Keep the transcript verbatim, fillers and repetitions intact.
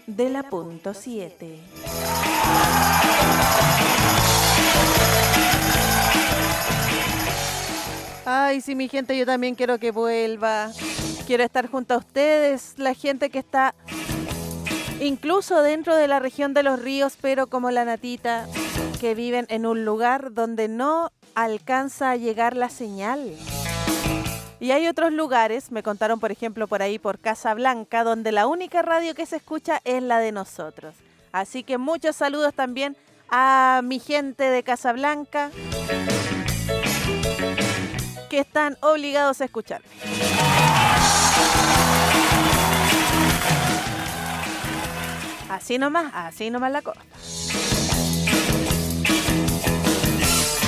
de la punto siete. Ay, sí, mi gente, yo también quiero que vuelva. Quiero estar junto a ustedes, la gente que está incluso dentro de la región de los ríos, pero como la Natita, que viven en un lugar donde no alcanza a llegar la señal. Y hay otros lugares, me contaron por ejemplo por ahí por Casablanca, donde la única radio que se escucha es la de nosotros. Así que muchos saludos también a mi gente de Casablanca, que están obligados a escuchar. Así nomás, así nomás la cosa.